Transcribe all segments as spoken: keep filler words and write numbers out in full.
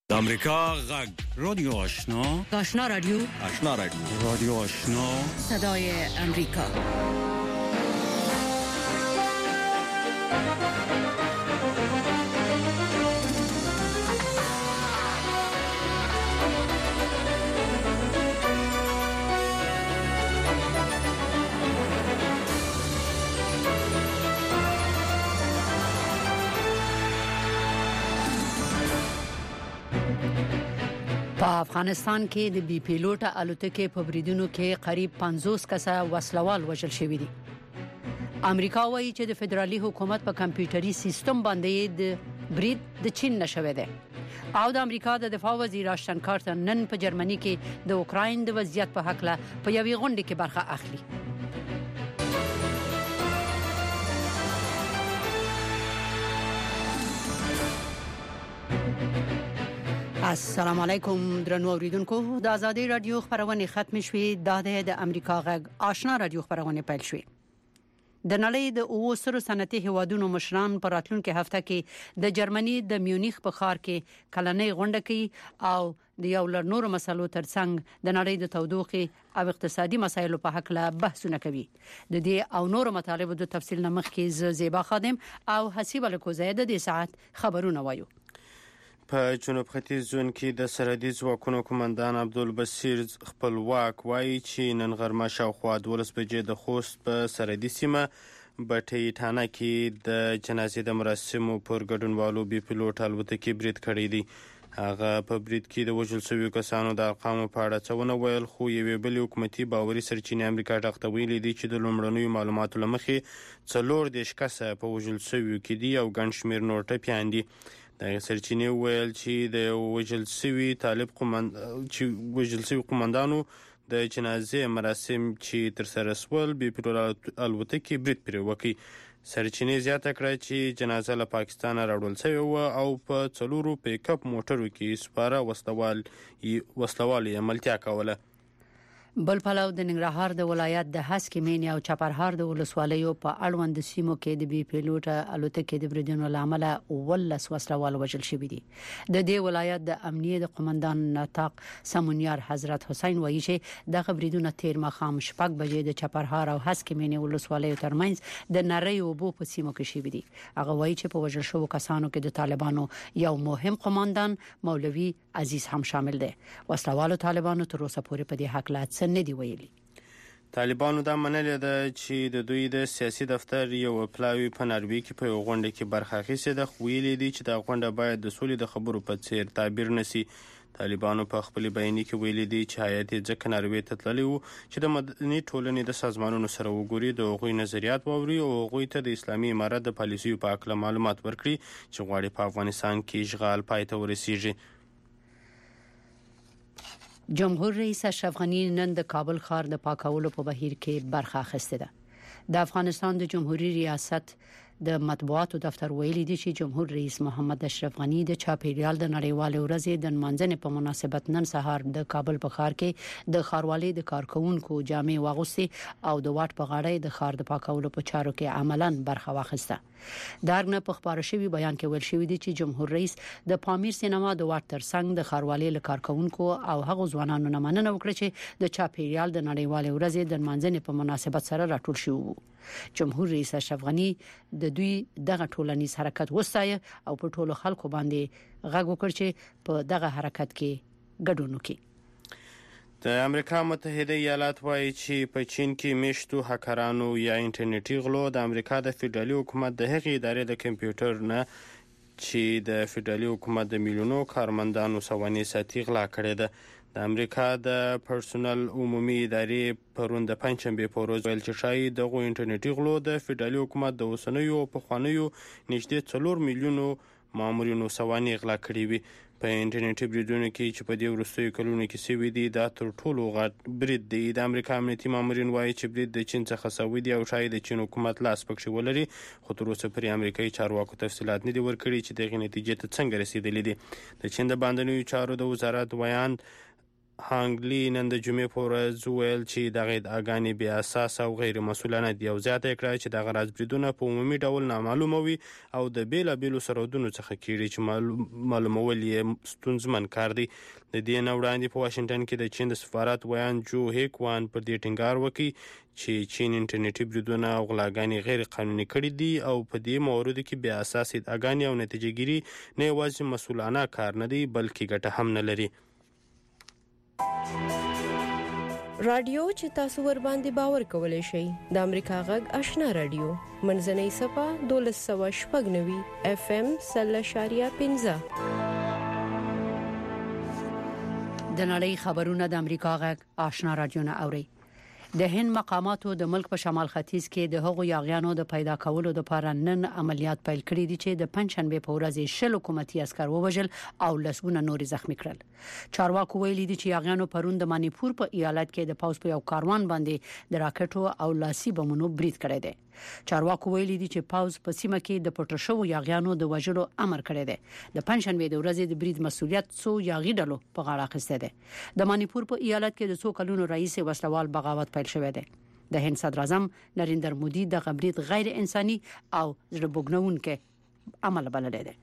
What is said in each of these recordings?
امریکا غږ رادیو آشنا آشنا رادیو آشنا رادیو رادیو آشنا صدای امریکا. په افغانستان کې د بي پیلوټه الوتکې په بریدونو کې قریب پنځوس کسه وسلوال وژل شوي دي. امریکا وایي چې د فدرالي حکومت په کمپیوټري سیستم باندې د برید د چین نشوي ده. او د امریکا د دفاع وزیر آشتن کارتر نن په جرمني کې د اوکراین د وضعیت په حق له په یوې غونډه کې برخه اخلي. السلام علیکم درنو اوریدونکو، د آزادۍ رادیو خبرونه ختم شوې. د د امریکا غږ آشنا رادیو خبرونه پیل شوې. د نړۍ د اوسرو صنعتي هوادونو مشران په راتلونکي هفته کې د جرمني د میونخ په ښار کې کلنۍ غونډه کوي او د یو لړ نورو مسلو ترڅنګ د نړۍ د تودوخې او اقتصادي مسایلو په حق له بحثونه کوي. د دې او نورو مطالبو د تفصیل نمخ کې زیبا خادم او حسیب الکوزی د دې ساعت خبرونه وایو. په جنوب ختیځ زون کې د سرحدي ځواکونو قومندان عبدالبصیر خپلواک وایي چې نن غرمه شاوخوا دولس بجې د خوست په سرحدي سیمه بټي ټانه کې د جنازې د مراسمو پر ګډونوالو بي پیلوټ الوتکې برید کړی دی. هغه په برید کې د وژل شویو کسانو د ارقامو په اړه څه ونه ویل، خو یوې بلې حکومتي باوري سرچینې امریکا ټاغ ته ویلي دي چې د لومړنیو معلوماتو له مخې څلور دېرش کسه په وژل شویو کې دي او ګڼ شمېر نور ټپیان دي. د سرچینې ویل چې د وژل شوي طالب قومند چې وژل شوي قومندانو د جنازې مراسم چې تر سره سول بي پیلوټ الوتکې برید پرې وکړي. سرچینې زیاته کړه چې جنازه له پاکستان راوړل شوې وه او په څلورو پیک اپ موټرو کې سپاره وسلوال وسلوال یې عملتیا کوله. بل پلو د ننګرهار د ولایت د هسکې مینې او چپرهار د ولسوالیو په اړوند سیمو کې د بي پیلوټه الوتکې د بریدونو له امله ولس وسلوال وژل شوي دي. د دې ولایت د امنیه د قومندان نطاق سمونیار حضرت حسین وایي چې د بریدونو تیر مخام شپږ بجې د چپرهار او هسکې مینې ولسوالیو ترمنځ د نری اوبو په سیمو کې شوي دي. هغه وایي چې په وژل شوو کسانو کې د طالبانو یو مهم قومندان مولوي عزیز هم شامل دی. وسلوالو طالبانو تر اوسه پورې په دې حق لا ندی ویلي. طالبانو دا منلې ده چې د دوی د سیاسي دفتر یو پلاوی په ناروې کې په یو غونډه کې برخه اخیستې ده، خو ویلي دي چې دا غونډه باید د سولې د خبرو په څیر تعبیر نشي. طالبانو په خپل بیانیه کې ویلي دي چې هیات یې ځکه ناروې ته تللی وو چې د مدني ټولنې د سازمانونو سره وګوري، د هغوی نظریات واوري او هغوی ته د اسلامي امارت د پالیسیو په اړه معلومات ورکړي چې غواړي په افغانستان کې اشغال پای ته ورسیږي. جمهور رئیس اشرف غنی نن د کابل ښار د پاکولو په بهیر کې برخه اخیسته ده. د افغانستان د جمهوریت ریاست د مطبوعاتو دفتر ویلي دی چې جمهور رئیس محمد اشرف غنی د چاپیریال د نړیوالې ورځې د منځنۍ په مناسبت نن سهار د کابل په ښار کې د ښاروالۍ د کارکونکو جامې واغوستې او د واټ په غاړه د ښار د پاکولو په چارو کې عملاً برخه واخیسته. دارنه په خبره شوی بیان کې ویل شوی دی چې جمهور رئیس د پامیر سینما د واټ ترڅنګ د ښاروالۍ له کارکونکو او هغو ځوانانو نه مننه وکړه چې د چاپیریال د نړیوالې ورځې د منځنۍ په مناسبت سره راټول شوی. جمهور رئیس اشرف غنی د دوی دغه ټولنیز حرکت وستایه او په ټولو خلکو باندې غږ وکړ چې په دغه حرکت کې ګډون وکړي. د امریکا متحده ایالات وایي چې په چین کې میشتو هکرانو یا انټرنیټي غلو د امریکا د فدرالي حکومت د هغې ادارې د کمپیوټر نه چې د فدرالي حکومت د میلیونو کارمندانو سوانح ساتي غلا کړې ده. د امریکا د پرسونل عمومي ادارې پرون د پنځشنبې په ورځ ویل چې شاید دغه انټرنیټي غلو د فدرالي حکومت د اوسنیو او پخوانیو نږدې څلور میلیونو مامورینو سوانح غلا کړې وي. په انټرنیټي بریدونو کې چې په دې وروستیو کلونو کې شوي دي دا تر ټولو غټ برید دی. د امریکا امنیتي مامورین وایي چې برید د چین څخه شوی دی او شاید د چین حکومت لاس پکې ولري، خو تر اوسه پورې امریکایي چارواکو تفصیلات نه دي ورکړي چې دغه نتیجې ته څنګه رسیدلې دي. د چین د باندنیو چارو د وزارت ویاند هانګلی نن د جمعې په ورځ وویل چې دغه ادعاګانې بې اساسه او غیر مسؤلانه دي او زیاته یې کړه چې دغه رازبریدونه په عمومي ډول نامعلومه وي او د بېلابېلو سرحدونو څخه کېږي چې معلومول یې ستونزمن کار دی. د دې نه وړاندې په واشنګټن کې د چین د سفارت ویان جو هیک وان پر دې ټینګار وکړي چې چین انټرنیټي بریدونه او غلاګانې غیر قانوني کړي دي او په دې موردو کې بې اساسه ادعاګانې او نتیجهګیري نه یوازې مسؤلانه کار نه دی بلکې ګټه هم نه لري. رادیو چې تاسو ور باندې باور کولای شئ د امریکا غږ آشنا رادیو منځنۍ صفه دولس سوه شپږ نوي اف ام سل شاریه پنځه. د نړۍ خبرونه د امریکا غږ آشنا رادیو نه اوري. د هند مقاماتو د ملک په شمال ختیځ کې د هغو یاغیانو د پیدا کولو لپاره نن عملیات پیل کړي دي چې د پنځشنبه په ورځ شل حکومتي عسكر ووژل او لسګونه نور زخمی کړل. چارواکو ویلي دي چې یاغیانو پرون د مانیپور په ایالت کې د پاوس په یو کاروان باندې د راکټو او لاسي بمونو برید کړی دی. چارواکو ویلي دي چې پاوز په سیمه کې د پټو شو یاغیانو د وژلو امر کړی دی. د پنځشنبه د ورځې د برید مسولیت څو یاغي ډلو په غاړه اخیسته دی. د مانیپور په ایالت کې د څو کلونو رئیس وسلوال بغاوت پیل شوی دی. د هند صدر اعظم نریندر مودي د برید غیر انساني او زړه بوږنونکي عمل بللی دی.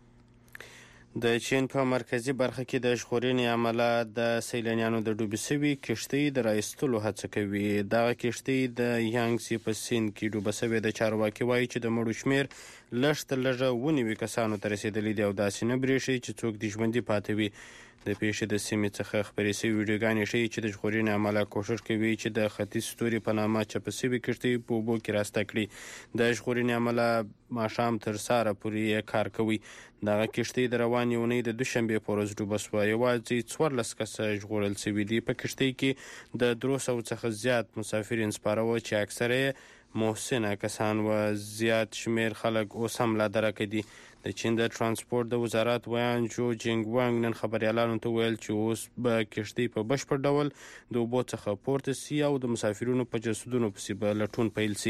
د چین په مرکزی برخه کې د ژغورنې عمله د سیلانیانو د ډوبې شوي کشتۍ د رایستلو هڅه کوي. دغه کشتۍ د یانګزي په سیند کې ډوبه شوې ده. چارواکي وایي چې د مړو شمیر لږ تر لږه اووه نوي کسانو ته رسېدلی دی او داسې نه برېښي چې څوک دې ژوندي پاتې وي. د پیښې د سیمې څخه خپرې شوې ویډیوګانې ښیي چې د ژغورنې عمله کوښښ کوي چې د ختیځ ستوري په نامه چپه شوې کښتۍ په اوبو کې راسته کړي. د ژغورنې عمله ماښام تر سهاره پورې کار کوي. دغه کښتۍ د روانې اونۍ د دوشنبې په ورځ ډوبه شوه. یوازې څوارلس کسه ژغورل شوي دي. په کښتۍ کې د درو سوو څخه زیات مسافرین سپاره وو چې اکثره یې محسنه کسان و. زیات شمیر خلک اوس هم لا درکه دي. د چین د ترانسپورت د وزارت ویان جو جینګ وانګ نن خبريالانو ته ویل چې اوس به کښتۍ په بشپړ ډول د اوبو څخه پورته سي او د مسافرینو په جسدونو پسې به لټون پیل سي.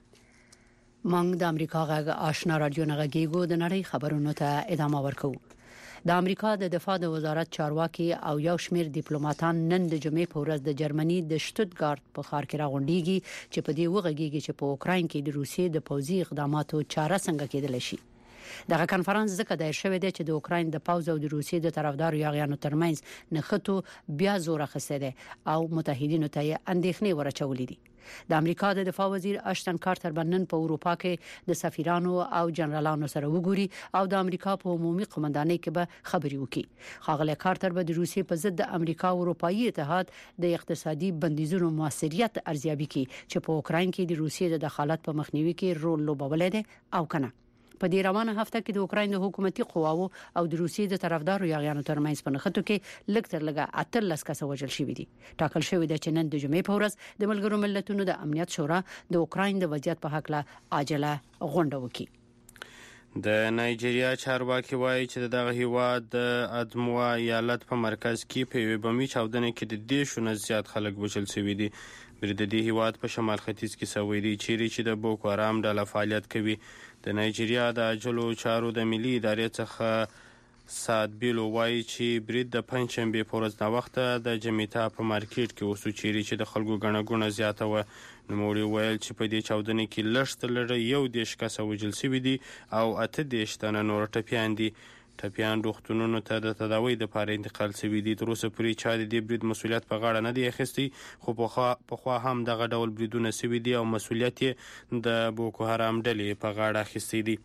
مونږ د امریکا غږ آشنا رادیو نه غږیږو. د نړۍ خبرونو ته ادامه ورکوو. د امریکا د دفاع د وزارت چارواکي او یو شمیر ډیپلوماټان نن د جمعې په ورځ د جرمني د شټوتګارت په ښار کې راغونډيږي چې په دې وغږیږي چې په اوکراین کې د روسیې د پوځي اقداماتو چاره څنګه کېدل شي. دغه کنفرانس ځکه دایر شوی دی چې د اوکراین د پوځ او د روسیې د طرفدارو یاغیانو ترمنځ نښتو بیا زور اخیسته دي او متحدینو ته اندېښنې ورچولې دي. د امریکا د دفاع وزیر اشتن کارتر بنن په اروپا کې د سفیرانو او جنرالانو سره وګوري او د امریکا په عمومي قومندانۍ کې به خبري وکړي. خاغله کارتر به د روسیې په ضد د امریکا او اروپאי اتحاد د اقتصادي بندیزونو موثریت ارزیابي کوي چې په اوکراین کې د روسیې د دخالت په مخنیوي کې رول لوبولی دی او کنه. په دې روانه هفته کې د اوکراین د حکومتي قواو او د روسیې د طرفدارو یاغیانو ترمنځ په نښتو کې لږ تر لږه اتلس کسه وژل شوي دي. ټاکل شوی دی چې نن د جمعې په ورځ د ملګرو ملتونو د امنیت شورا د اوکراین د وضعیت په حق له عاجله غونډه وکړي. د نایجیریا چارواکي وایي چې دغه هیواد د ادموا ایالت په مرکز کې په یوه بمي چاودنه کې د دیشو نه زیات خلک وژل شوي دي. برید د هیواد په شمال ختیځ کې شوی دی چیرې چې د بوکو حرام ډله فعالیت کوي. د نایجیریا د عجلو چارو د ملي ادارې څخه سادبیلو وایي چې برید د پنځشنبې په ورځ ناوخته د جمیتا په مارکیټ کې وسو چیرې چې د خلکو ګڼه ګوڼه زیاته وه. نوموړي ویل چې په دې چاودنې کې لږ تر لږه یو دېرش کسه وژل شوي دي او اته دېرش تنه نور ټپیان دي. ټپیان روغتونونو ته د تداوی لپاره انتقال شوي دي. تر اوسه پورې چا د دې برید مسؤلیت په غاړه نه دی اخیستی خو پخوا هم دغه ډول بریدونه شوي دي او مسؤلیت یې د بوکو حرام ډلې په غاړه اخیستی دي.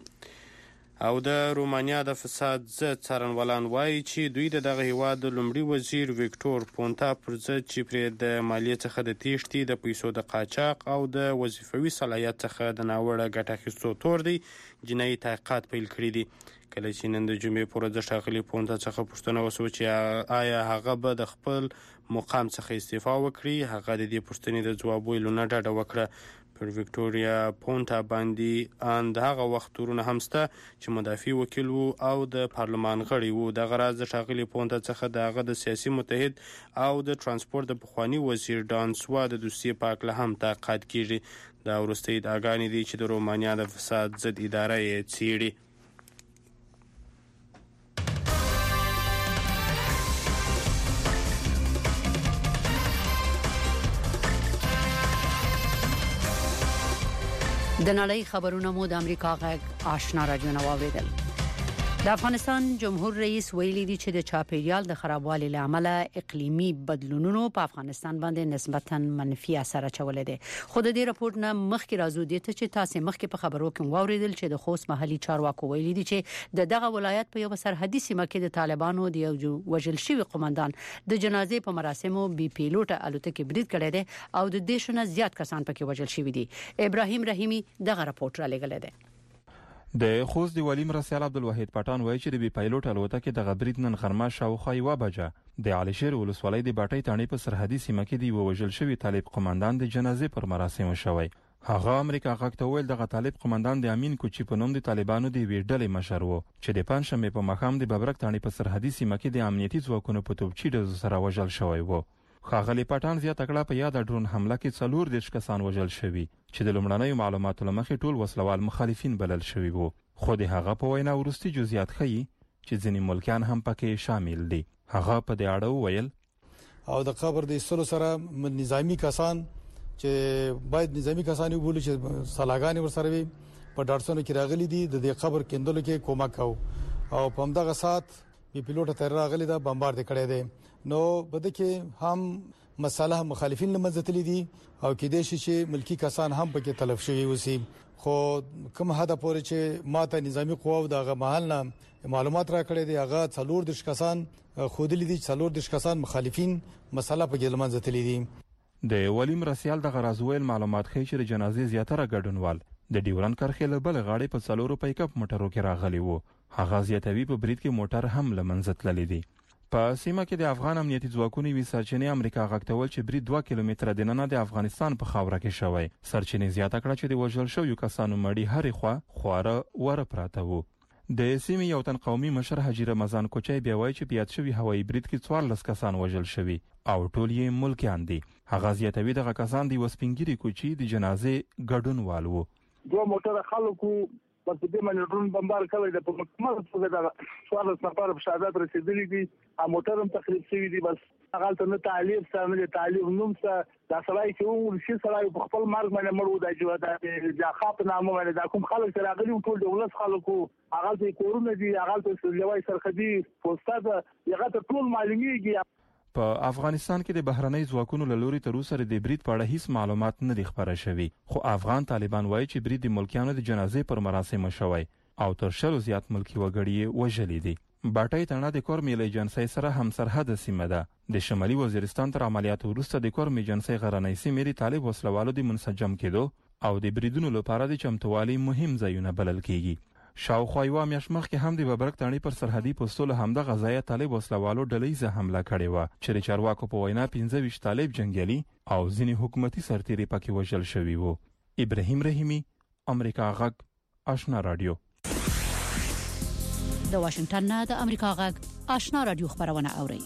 او د رومانیا د فساد ضد څارنوالان وایي چې دوی د دغه هیواد د لومړي وزیر ویکټور پونتا پر ضد چې پرې د مالیې څخه د تیښتې د پیسو د قاچاق او د وظیفوي صلاحیت څخه د ناوړه ګټه اخیستو تور دی جنایي تحقیقات پیل کړي دي. کله چې نن د جمعې په ورځ ښاغلي پونتا څخه پوښتنه وشوه چې آیا هغه به د خپل مقام څخه استعفا وکړي، هغه د دې پوښتنې د ځواب ویلو نه ډډه وکړه. پر ویکټوریا پونتا باندې ان د هغه وخت تورونه هم شته چې مدافع وکیل وو او د پارلمان غړی وو. دغه راز د ښاغلي پونتا څخه د هغه د سیاسي متحد او د ترانسپورت د پخواني وزیر ډان سوا د دوسیې په هکله هم تحقیقات کیږي. دا وروستۍ ادعاګانې دي چې د رومانیا د فساد ضد اداره یې څیړي. د نړۍ خبرونه مو د امریکا غږ آشنا رادیو نو اوریدل. د افغانستان جمهور رئیس ویلي دی چې د چاپیریال د خرابوالي لامل اقلیمي بدلونونو په افغانستان باندې نسبتاً منفي اثر اچولې دي. خو د دې راپور نه مخکې راځو دي ته چې تاسو مخکې په خبرو کې واوریدل چې د خوست محلي چارواکو ویلي دي چې د دغه ولایت په یو سرحدي سیمه کې د طالبانو د یو وژل شوی قومندان د جنازې په مراسمو بي پیلوټ الوتکې برید کړی دی او د دې شنه زیات کسان پکې وژل شوی دي. ابراهیم رحیمی دغه راپور را لګل دی. د خوست دی ولی مرسیال عبدالوحید پټان وایي چې د بي پایلوټ الوتکې د غبرید نن غرمه شاوخوا یوه بجه د علي شیر ولسوالۍ د باټۍ تاڼې په سرحدي سیمه کې د وژل شوی طالب قومندان د جنازې پر مراسمو شوی. هغه امریکا غږ ته ویل دغه طالب قومندان د امین کوچی په نوم د طالبانو د وی ډلې مشر وو چې د پنځشنبه په مخام د ببرک تاڼې په سرحدي سیمه کې د امنیتي ځواکونو په توپچي ډزو سره وژل شوی وو. ښاغلي پټان زیاته کړه په یاد ډرون حمله کې څلور دېرش کسان وژل شوي چې د لومړنیو معلوماتو له مخې ټول وسلوال مخالفین بلل شوي وو. خو د هغه په وینا وروستي جزئیات ښیي چې ځینې ملکیان هم پکې شامل دي. هغه په دې اړه وویل او د قبر د ایستلو سره نظامی کسان چې باید نظامی کسان وبولي چې سلاګانی ورسره وي په ډارسونو کې راغلي دي د دې قبر کېندلو کې کومک کوي او په همدغه سات بي پیلوټ تر راغلي دا بمبارد کړي دي. نو بده کې هم مساله مخالفین لمزتلې دي او کې د شي ملکی کسان هم پکې تلف شوي وسی. خو کوم هدا پورې چې ماته نظامی قواو دغه محل نه معلومات را کړې دي هغه څلور د کسان خودلی دي څلور د کسان مخالفین مساله پکې لمزتلې دي. د ولیم رسیال د غرازویل معلومات ښیي چې د جنازې زیاتره ګډونوال د ډیورن کرخې له بل غاړې په څلورو پیک اپ موټرو کې راغلي وو. هغه زیاتوي په برید کې موټر هم لمنځه تللی دی. په سیمه کې د افغان امنیتي ځواکونو وی سرچینې امریکا غږتول چې برید دوه کیلومتره د ننه د افغانستان په خاوره کې شوی. سرچینې زیاته کړه چې د وژل شویو کسانو مړي هرې خوا خواره وره پراته وو. د سیمې یو تن قومي مشر حاجی رمضان کوچی بیا وایي چې په یاد شوي هوایي برید کې څوارلس کسان وژل شوي او ټول یې ملکیان دي. هغه زیاتوي دغه کسان د یوه سپینګیري کوچي د جنازې ګډونوال وو. دوه موټر خلکو په دې باندې ډرون بمبار کړی د په مکمل توګه د څوارلس نفر په شهادت رسیدلی دي او موټر هم تخریب شوی دی. بس هغه ته نه تعلیب سره نه تعلیب نوم سره دا سړی چې وو شي سړی په خپل مرګ باندې مړ و د جوړه د خاط نامه باندې دا کوم خلک سره غلي ټول د ولس خلکو هغه ته کورونه دي هغه ته لوی سرخدي پوسټه هغه ته ټول معلومیږي. په افغانستان کې د بهرنۍ ځواکونو له لوري تر اوسه د برید په اړه هیڅ معلومات نه دي خبره شوي. خو افغان طالبان وایي چې برید د ملکیانو د جنازې پر مراسمو شوی او تر شلو زیات ملکی وګړي وژلي دي. باټۍ تاڼه د کورمل ایجنسۍ سره هم سرحد سیمه ده. د شمالي وزیرستان تر عملیاتو وروسته د کورمل ایجنسۍ غرنۍ سیمې طالب وسلوالو د منسجم کېدو او د بریدونو لپاره د چمتووالي مهم ځایونه بلل کېږي. شاوخوا یوه میاشت مخکې هم د ببرک تاڼې پر سرحدي پوستو له همدغه ځایه طالب وسلوالو ډلهیزه حمله کړې وه چې د چارواکو په وینا پنځه ویشت طالب جنګیالي او ځینې حکومتي سرتیري پکې وژل شوي وو. ابراهیم رحیمی، امریکا غږ آشنا رادیو. د واشنگټن نه د امریکا غږ آشنا رادیو خبرونه اوري.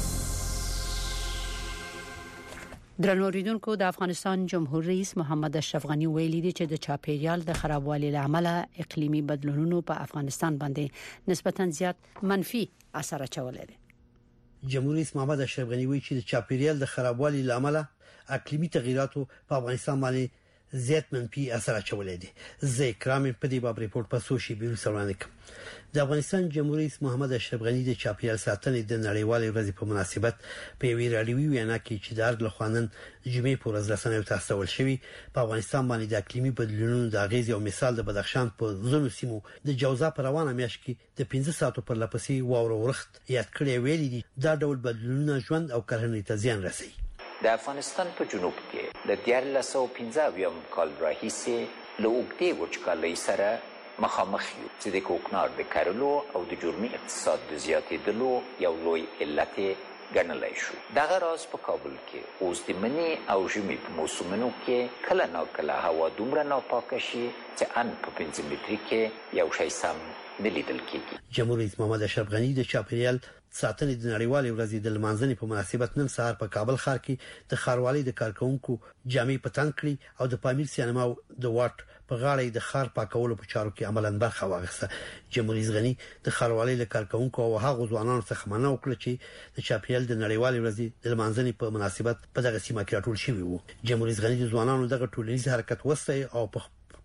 درنوریدونکو د افغانستان جمهور رئیس محمد اشرف غنی ویلي دی چې د چاپیریال د خرابوالي لامل اقلیمي بدلونونو په افغانستان باندې نسبتاً زیات منفي اثر اچولې دي. جمهور رئیس محمد اشرف غنی ویلي چې د چاپیریال د خرابوالي لامل اقلیمي تغیراتو په افغانستان باندې زیات منفي اثر اچولې دي. زه کرام په دې باب ریپورت په سوشي بیرو سره کوم. د افغانستان جمهور رئیس محمد اشرف غنی د چاپیریال ساتنې د نړیوالې ورځې په مناسبت په ویرا راډیوي وینا کې چې د ارګ لخوانن جمعې پر ورځ رسنیو ته استول شوی په افغانستان باندې د اقلیمي بدلونونو د اغیز او مثال د بدخشان په ځینو سیمو د جوزا پر روانه میاشت کې د پنځه ساعتو پر لپسې واورو ورخت یاد کړی ویلي دي دا ډول بدلونونه ژوند او کرهنې ته زیان رسوي. د افغانستان په جنوب کې د دیارلس سوه پنځه اویایم کال راهیسې له اوږدې وچکالۍ سره مخامخ یو چې د کوکنار د کرلو او د جرمي اقتصاد د زیاتېدلو یو لوی علت ګڼلی شو. دغه راز په کابل کې اوس د مني او ژمي په موسمونو کې کله ناکله هوا دومره ناپاکه شي چې ان په پنځه متري کې یو شی سم نه لیدل کېږي. جمهور رئیس محمد اشرف غنی د چاپیریال ساتنې د نړیوالې ورځې د لمانځنې په مناسبت نن سهار په کابل ښار کې د ښاروالۍ د کارکونکو جامې په تن کړې او د پامیر سینما د واټ په غاړه د ښار پاکولو په چارو کې عملاً برخه واخیسته. جمهور رئیس غنی د ښاروالۍ له کارکونکو او هغو ځوانانو څخه مننه وکړه چې د چاپیریال د نړیوالې ورځې د لمانځنې په مناسبت په دغه سیمه کې راټول شوي وو. جمهور رئیس غنی د ځوانانو دغه ټولنیز حرکت وستایي او په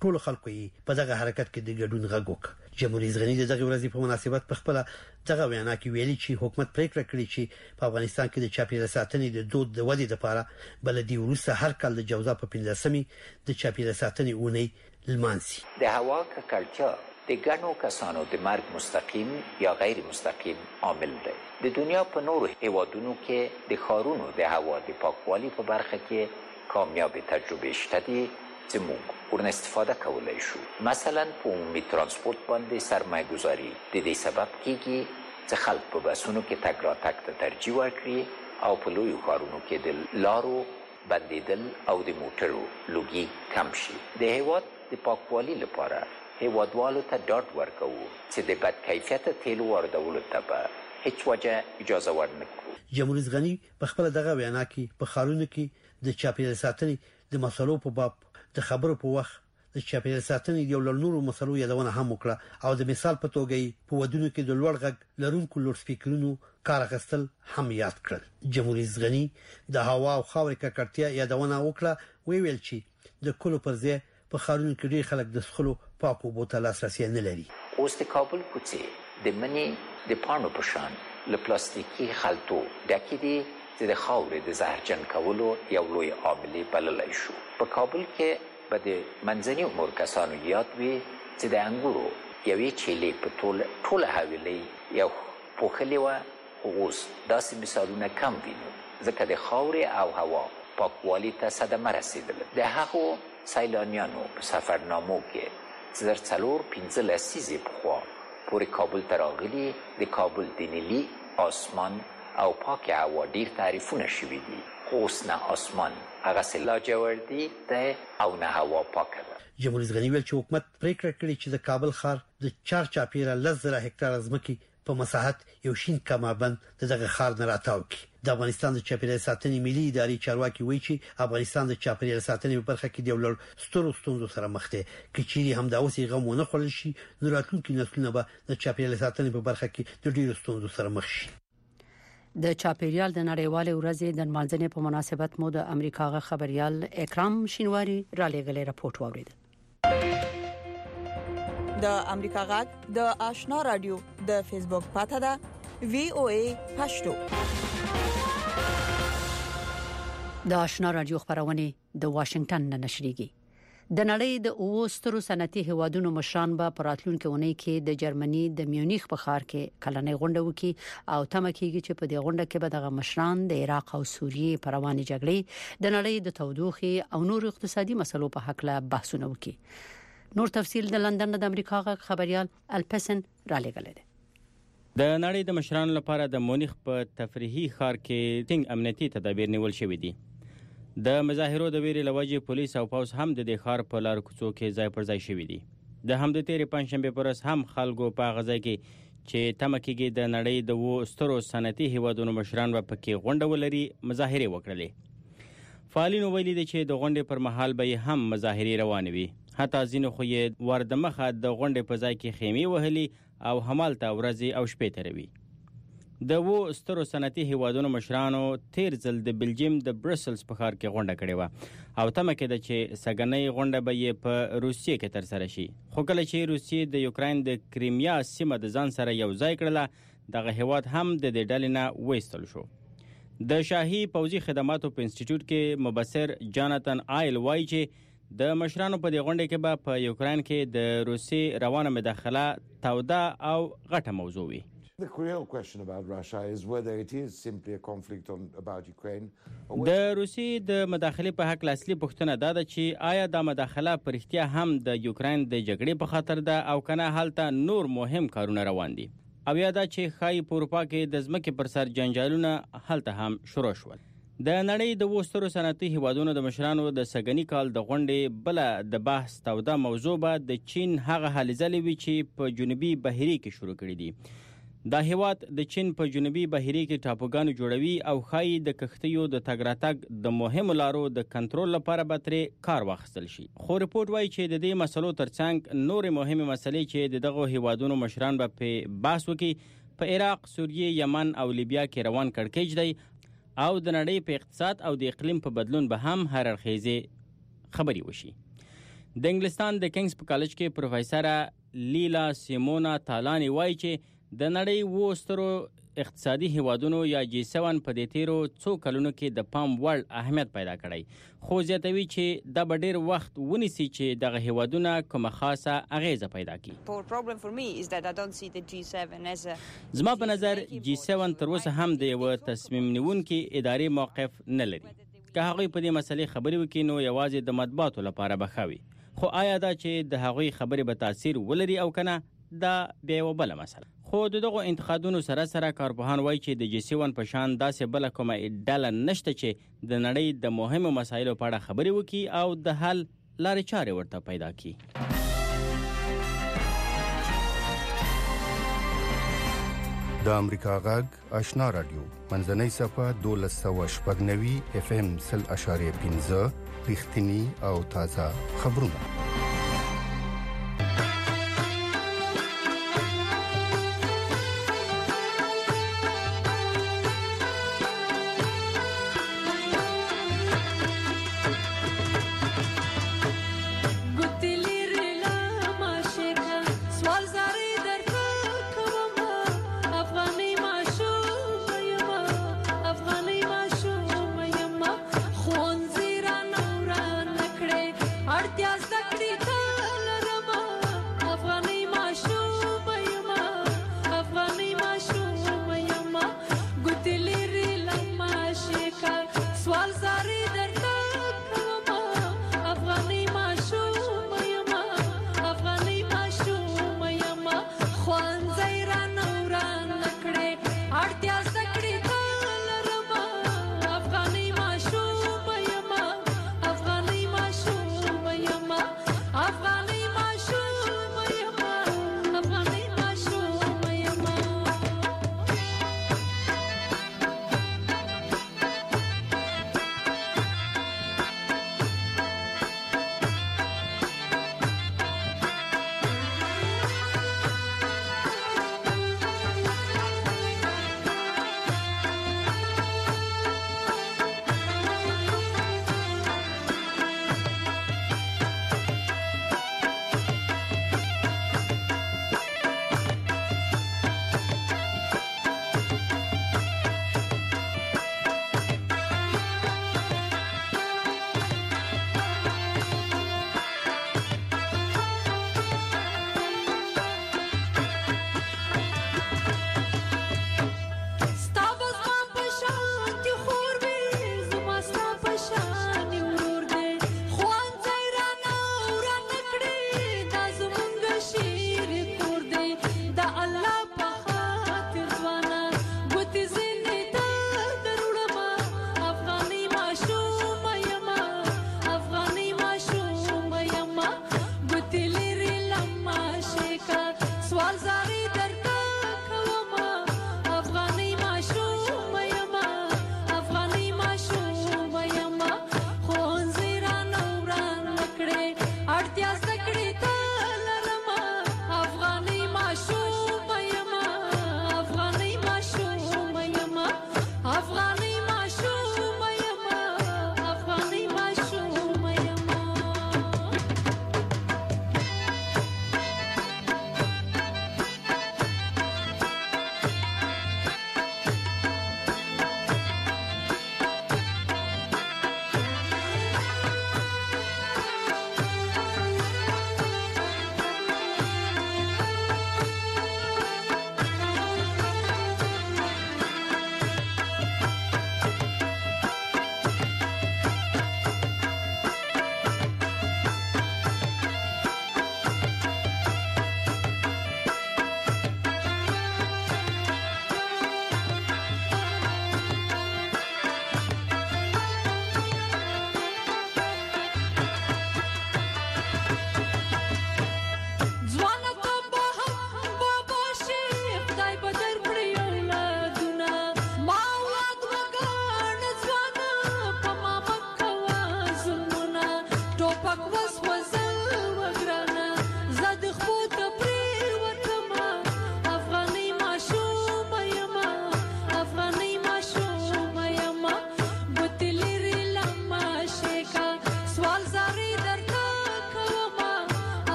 ټول خلکو یې په دغه حرکت کې د ګډون غږ وکړ. جمهوریت غنی د دغه ورځې په مناسبت په خپل دغه وینا کې ویلي چې حکومت پریکړه کړې چې په افغانستان کې د چاپیریال ساتنې د دود د ودې لپاره بلدي ورسره هر کال د جوزا په پنځمې د چاپیریال ساتنې اونۍ لمانځي. د هوا ککړتیا د ګڼو کسانو د مرګ مستقیم یا غیر مستقیم عامل دی. د دنیا په نورو هیوادونو کې د ښارونو د هوا د پاکوالي په برخه کې کامیاب تجربه شته دي چې موږ ورنه استفاده کولای شو. مثلا په عمومي ترانسپورت باندې سرمایه گذاري د دې سبب کیږي چې خلک په بسونو کې تګ راتګ ته ترجیح ورکړي او په لویو ښارونو کې د لارو بندیدل او د موټرو لوګي کم شي. د هیواد د پاکوالي لپاره هیوادوالو ته ډاډ ورکوو چې د بد کیفیته تیلو واردولو ته به هیڅ وجه اجازه ورنکړو. جمهوریت غنی په خپل دغه وینا کې په خارونو کې د چاپیریال ساتنې د مسلو په باب د خبرو په وخت د چاپیریال ساتنې یو لنورو مسلو یادونه هم وکړه او د مثال په توګه په ودونو کې د لوړ غږ لرونکو لوډ سپیکرونو کار اخیستل هم یاد کړل. جمهوریت غنی د هوا او خاورې ککړتیا یادونه وکړه، وی ویل چې د کلو پر ځای په خارونو کې ډېر خلک د څښلو پاکو اوبو ته لاسرسي نه لري. اوس د کابل کوڅې د منی د پاڼو په شان له پلاستیکي خلطو ډکې دي چې د خاورې د زهرجن کولو یو لوی عامل بللی شو. په کابل کې به د منځني عمر کسانو یاد وي چې د انګورو یوې چیلې په ټول ټوله حویلۍ یو پوښلې وه، خو اوس داسې مثالونه کم وینو ځکه د خاورې او هوا پاکوالي ته صدمه رسېدله. د هغو سیلانیانو په سفرنامو کې چې در څلور پنځه لسیزې پخوا پورې کابل ته راغلي د کابل د نیلي آسمان او پاک هوا ډیر تعریفونه شوي دي، خو اوس نه آسمان هغسې لاجوردي دی او نه هوا پاکه ده. جمهوریت غنی ویل چې حکومت پریکړه کړې چې د کابل ښار د چار چاپیره لس زره هکتاره ځمکې په مساحت یو شین کمربند دغه ښار نه راتاو کړي. د افغانستان د چاپیریال ساتنې ملي ادارې چارواکي وایي چې افغانستان د چاپیریال ساتنې په برخه کې د یو لړ سترو ستونزو سره مخ دی. که چیرې هم دا اوس یې غم ونه خوړل شي، نو راتلونکي نسلونه به د چاپیریال ساتنې په برخه کې د ډیرو ستونزو سره مخ شي. د چاپیریال د نړیوالې ورځې د لمانځنې په مناسبت مو د امریکا غ خبريال اکرام شینواری را لېږلې راپورټ واورید. د امریکا غږ د آشنا رادیو د فیسبوک پاته ده وی او ای پښتو. د آشنا رادیو خبرونه د واشنگټن نه نشریږي. د نړۍ د اوسترو صنعتي هوادونو مشران به پراتلونکو ونې کې د جرمني د میونخ په ښار کې کلنۍ غونډه وکړي او تمه کیږي چې په دې غونډه کې به د مشران د عراق او سوریې پر روانې جګړې د نړۍ د تودوخي او نور اقتصادي مسلو په حق له بحثونه وکړي. نور تفصيل د لندن د امریکا غږ خبريال الپسن را لګل دي. د نړۍ د مشرانو لپاره د مونیخ په تفریحي ښار کې ټینګ امنیتي تدابیر نیول شوې دي. د مظاهرو د ویرې لوجې پولیس او پولیس هم د دې ښار په لار کوڅو کې ځای پر ځای شوي دي. د همدې تیرې پنځشنبه پر ورځ هم خلکو په غځای کې چې تمه کېږي د نړۍ د وو سترو صنعتي هیوادونو مشران به پکې غونډه ولري مظاهرې وکړلې. فعالینو ویلي دي چې د غونډې پر مهال به هم مظاهرې روانې وي. حتی ځینو خو یې وردمخه د غونډې په ځای کې خیمې وهلي او همالته ورځې او شپې تیروي. د وو سترو صنعتي هیوادونو مشرانو تیر ځل د بلجیم د برسلز په ښار کې غونډه کړې وه او تمه کېده چې سږنۍ غونډه به یې په روسیې کې ترسره شي. خو کله چې روسیې د یوکراین د کریمیا سیمه د ځان سره یو ځای کړله، دغه هیواد هم د دې ډلې نه وایستل شو. د شاهي پوځي خدماتو په انسټیټیوټ کې مبصر جاناتن آیل وایي چې د مشرانو په دې غونډه کې به په یوکراین کې د روسیې روانه مداخله توده او غټه موضوع وي. The real question about Russia is whether it is simply a conflict on, about Ukraine. د روسیې د مداخلې په حق اصلي پوښتنه دا ده چې آیا دا مداخله پر اړتیا هم د یوکراین د جګړې په خاطر ده او کنه هلته نور مهم کارونه روان دي، او یا دا چې خای په اروپا کې د ځمکې پر سر جنجالونه هلته هم شروع شول. د نړۍ د وسترو صنعتي هیوادونو د مشرانو د سګنی کال د غونډې بل د بحث توده موضوع به د چین هغه هلې ځلې وي چې په جنوبي بحیرې کې شروع کړي دي. دا هیواد د چین په جنوبي بحیرې کې ټاپوګانو جوړوي او خای د کښتیو د تګ راتګ د مهمو لارو د کنټرول لپاره به ترې کار واخیستل شي. خو رپورټ وایي چې د دې مسلو ترڅنګ نورې مهمې مسلې چې د دغو هیوادونو مشران به په بحث وکړي په عراق، سوریې، یمن او لیبیا کې روان کړکېچ دی او د نړۍ په اقتصاد او د اقلیم په بدلون به هم هر اړخیزې خبرې وشي. د انګلستان د کینګز په کالج کې پروفیسور لیلا سیمونا تالانی وایي چې د نړۍ وو سترو اقتصادي هیوادونو یا جی سیون په دې تیرو څو کلونو کې د پام وړ اهمیت پیدا کړی، خو زیاتوي چې د ډېر وخت ونیسي چې دغه هیوادونه کومه خاصه اغیزه پیدا کړي. زما په نظر جی سیون تر اوسه هم د یو تصمیم نیونکي ادارې موقف نه لري. که هغوی په دې مسلې خبرې وکړي نو یوازې د مطبوعاتو لپاره به ښه وي، خو آیا دا چې د هغوی خبرې به تاثیر ولري او کنه دا بیا یوه بله مسله. خو د دغو انتقادونو سره سره کارپوهان وایي چې د جی سیون په شان داسې بله کومه ډله نشته چې د نړۍ د مهمو مسایلو په اړه خبرې وکړي او د حل لارې چارې ورته پیدا کړي. د امریکا غږ آشنا رادیو منځنۍ صفه دولس سوه شپږ نوي اف ام سل اشاریه پنځه رښتینی او تازه خبرونه. Artias da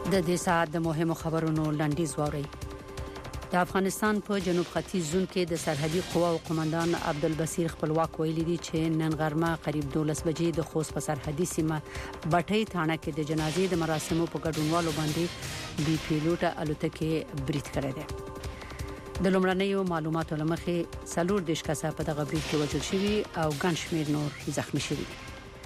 د دې ساعت د مهمو خبرونو لنډیز ووري. د افغانستان په جنوب ختیځ زون کې د سرحدي قواو قومندان عبدالبصیر خپلواک ویلي دی چې نن غرمه قریب دولس بجې د خوست په سرحدي سیمه بټۍ تھانه کې د جنازې د مراسمو په ګډونوالو باندې بي پیلوټه الوتکې برید کړی دی. د لومړنیو معلوماتو لمخې څلور دیش کسه په دغه برید کې وژل شوي او ګڼ شمېر نور زخمی شوي دي.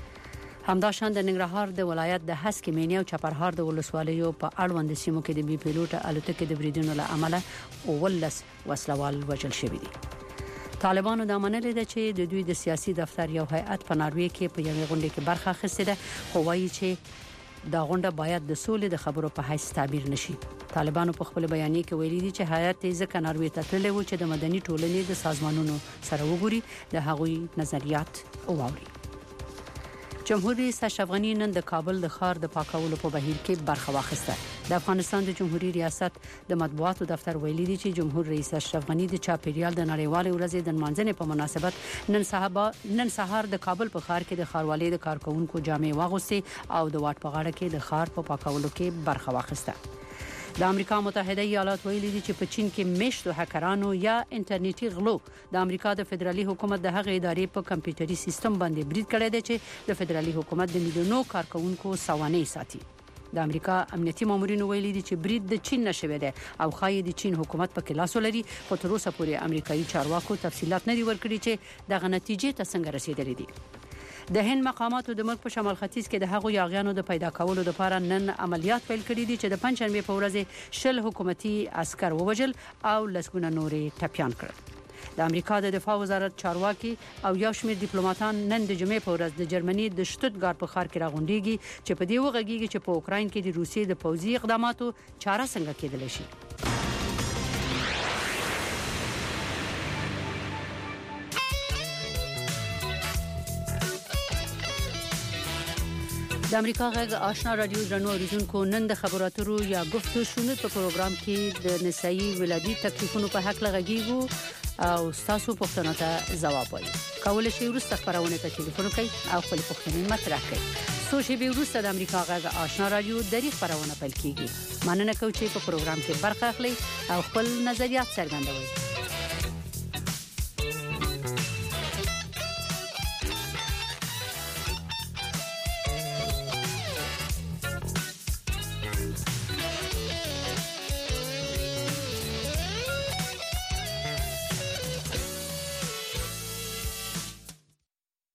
همداشان د ننګرهار د ولایت د هسکې مینی او چپرهار د ولسوالیو په اړوند سیمو کې د بي پیلوټه الوتکې د بریدونو له امله ولس وسلوال وژل شوي دي. طالبانو د منلې ده چې د دوی د سیاسي دفتر یو هیئت په ناروې کې په یوې غونډه کې برخه اخیسته ده، خو وایي چې دا غونډه باید د سولې د خبرو په حیث تعبیر نشي. طالبانو په خپل بیانیه کې ویلي دي چې هیئت یې ځکه ناروې ته تللی و چې د مدني ټولنې د سازمانونو سره وګوري، د هغوی نظریات واوري. جمهور رئیس اشرف غنی نن د کابل د ښار د پاکولو په بهیر کې برخه واخیسته. د افغانستان د جمهوریت ریاست د مطبوعاتو دفتر ویلي دی چې جمهور رئیس اشرف غنی د چاپیریال د نړیوال ورځې د منځنۍ په مناسبت نن صحابه نن سهار د کابل په ښار کې د ښاروالۍ د کارکونکو جامې واغوستې او د واټ په غاړه کې د ښار په پاکولو کې برخه واخیسته. د امریکا متحده ایالات ویلي دي چې په چین کې میشتو هکرانو یا انټرنیټي غلو د امریکا د فدرالي حکومت د هغې ادارې په کمپیوټري سیستم باندې برید کړی دی چې د فدرالي حکومت د میلیونو کارکونکو سوانح ساتي. د امریکا امنیتي مامورینو ویلي دي چې برید د چین نشوي دی او خای د چین حکومت په کلاس ولري، خو تر اوسه پورې امریکایي چارواکو تفصيلات نه دی ورکړي چې دغه نتیجې ته څنګه رسیدلې دي. د هند مقاماتو د ملک په شمال ختیځ کې د هغو یاغیانو د پیدا کولو لپاره نن عملیات پیل کړي دي چې د پنځشنبه په ورځ شل حکومتي عسكر ووجل او لسګونه نورې ټپيان کړل. د امریکا د دفاع وزارت چارواکي او یو شمېر ډیپلوماټان نن د جمعې په ورځ د جرمني د شټوتګارت په ښار کې راغونډيږي چې په دې وغږیږي چې په اوکراین کې د روسیې د پوځي اقداماتو چاره څنګه کېدلی شي. د امریکا غږ آشنا رادیو جنو اوریدونکو نن د خبرو اترو یا گفتگو شنود په پروګرام کې د نسایي ولادي تکلیفونو په حق لغږیږو او تاسو پوښتنو ته ځواب وایي. کولای شئ ورسته خبرونه ته ټلیفون وکړئ او خپل پوښتنې مطرح کړئ. سوشي به ورسته د امریکا غږ آشنا رادیو د ری خبرونه پیل کیږي. مننه کوم چې په پروګرام کې برخه اخلئ او خپل نظریات څرګندوئ.